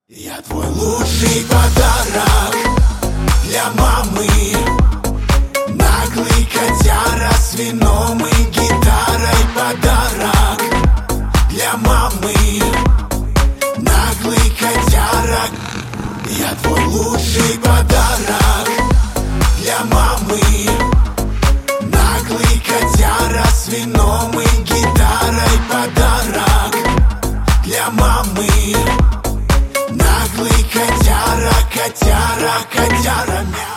Я твой лучший подарок для мамы. Наглый котяра с вином и гитарой. Подарок для мамы. Наглый котяра. Я твой лучший подарок для мамы. Наглый котяра с вином и гитарой. Подарок для мамы. Наглый котяра, котяра, котяра, мяу.